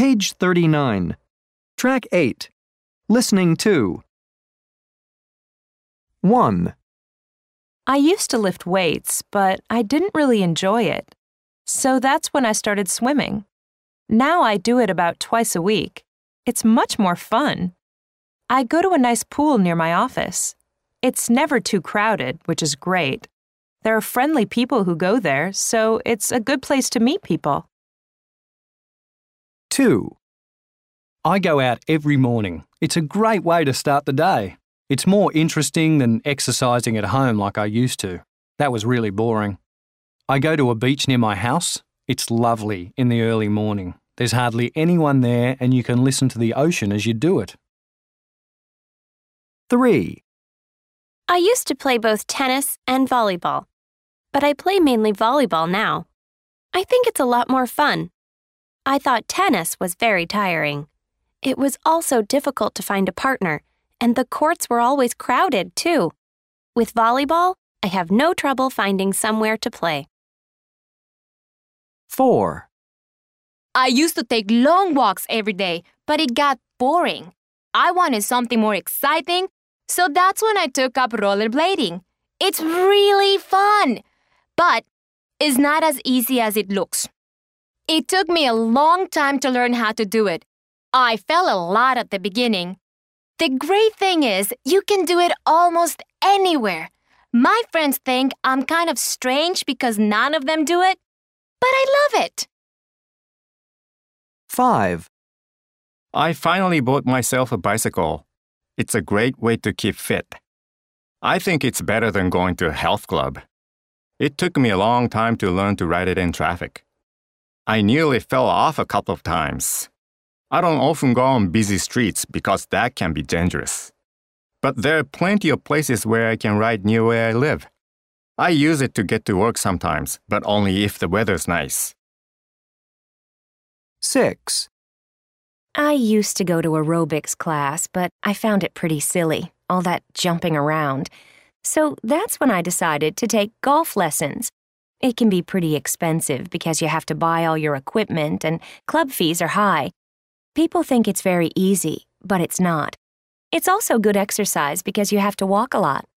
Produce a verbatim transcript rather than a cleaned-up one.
Page thirty-nine. Track eight. Listening to. one. I used to lift weights, but I didn't really enjoy it. So that's when I started swimming. Now I do it about twice a week. It's much more fun. I go to a nice pool near my office. It's never too crowded, which is great. There are friendly people who go there, so it's a good place to meet people. two. I go out every morning. It's a great way to start the day. It's more interesting than exercising at home like I used to. That was really boring. I go to a beach near my house. It's lovely in the early morning. There's hardly anyone there and you can listen to the ocean as you do it. three. I used to play both tennis and volleyball, but I play mainly volleyball now. I think it's a lot more fun. I thought tennis was very tiring. It was also difficult to find a partner, and the courts were always crowded, too. With volleyball, I have no trouble finding somewhere to play. four. I used to take long walks every day, but it got boring. I wanted something more exciting, so that's when I took up rollerblading. It's really fun, but it's not as easy as it looks. It took me a long time to learn how to do it. I fell a lot at the beginning. The great thing is, you can do it almost anywhere. My friends think I'm kind of strange because none of them do it, but I love it. five. I finally bought myself a bicycle. It's a great way to keep fit. I think it's better than going to a health club. It took me a long time to learn to ride it in traffic. I nearly fell off a couple of times. I don't often go on busy streets because that can be dangerous. But there are plenty of places where I can ride near where I live. I use it to get to work sometimes, but only if the weather's nice. six. I used to go to aerobics class, but I found it pretty silly, all that jumping around. So that's when I decided to take golf lessons. It can be pretty expensive because you have to buy all your equipment and club fees are high. People think it's very easy, but it's not. It's also good exercise because you have to walk a lot.